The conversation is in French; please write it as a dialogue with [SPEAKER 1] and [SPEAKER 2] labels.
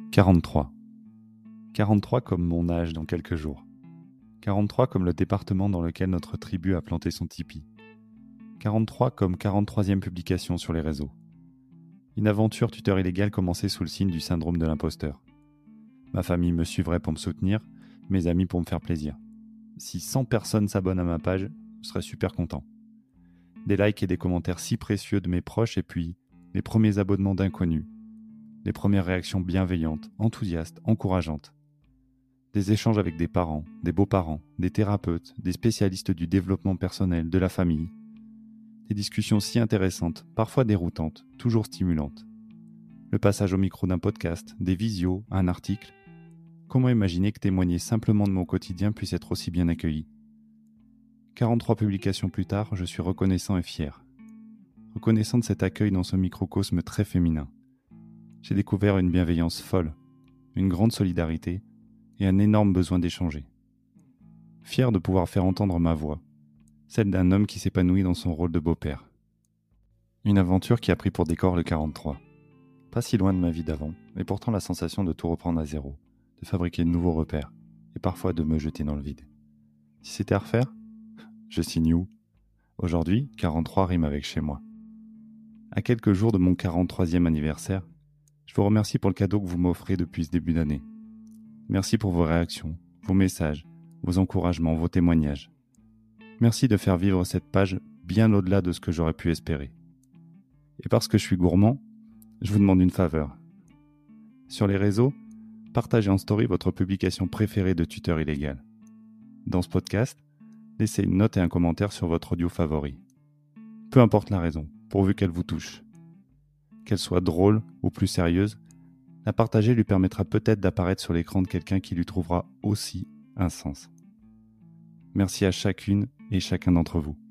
[SPEAKER 1] 43. 43 comme mon âge dans quelques jours. 43 comme le département dans lequel notre tribu a planté son tipi. 43 comme 43e publication sur les réseaux. Une aventure tuteur illégal commencée sous le signe du syndrome de l'imposteur. Ma famille me suivrait pour me soutenir, mes amis pour me faire plaisir. Si 100 personnes s'abonnent à ma page, je serais super content. Des likes et des commentaires si précieux de mes proches et puis les premiers abonnements d'inconnus. Les premières réactions bienveillantes, enthousiastes, encourageantes. Des échanges avec des parents, des beaux-parents, des thérapeutes, des spécialistes du développement personnel, de la famille. Des discussions si intéressantes, parfois déroutantes, toujours stimulantes. Le passage au micro d'un podcast, des visios, un article. Comment imaginer que témoigner simplement de mon quotidien puisse être aussi bien accueilli ? 43 publications plus tard, je suis reconnaissant et fier. Reconnaissant de cet accueil dans ce microcosme très féminin. J'ai découvert une bienveillance folle, une grande solidarité et un énorme besoin d'échanger. Fier de pouvoir faire entendre ma voix, celle d'un homme qui s'épanouit dans son rôle de beau-père. Une aventure qui a pris pour décor le 43. Pas si loin de ma vie d'avant, mais pourtant la sensation de tout reprendre à zéro, de fabriquer de nouveaux repères, et parfois de me jeter dans le vide. Si c'était à refaire, je signe où ? Aujourd'hui, 43 rime avec chez moi. À quelques jours de mon 43e anniversaire, je vous remercie pour le cadeau que vous m'offrez depuis ce début d'année. Merci pour vos réactions, vos messages, vos encouragements, vos témoignages. Merci de faire vivre cette page bien au-delà de ce que j'aurais pu espérer. Et parce que je suis gourmand, je vous demande une faveur. Sur les réseaux, partagez en story votre publication préférée de tuteur illégal. Dans ce podcast, laissez une note et un commentaire sur votre audio favori. Peu importe la raison, pourvu qu'elle vous touche. Qu'elle soit drôle ou plus sérieuse, la partager lui permettra peut-être d'apparaître sur l'écran de quelqu'un qui lui trouvera aussi un sens. Merci à chacune et chacun d'entre vous.